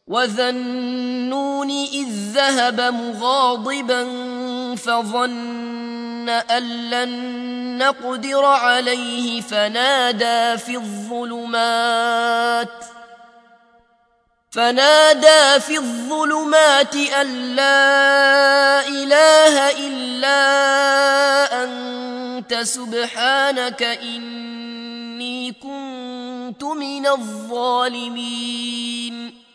وذا النون إذ ذهب مغاضبا فظن أن لن نقدر عليه فنادى في الظلمات أن لا إله إلا أنت سبحانك إني كنت من الظالمين.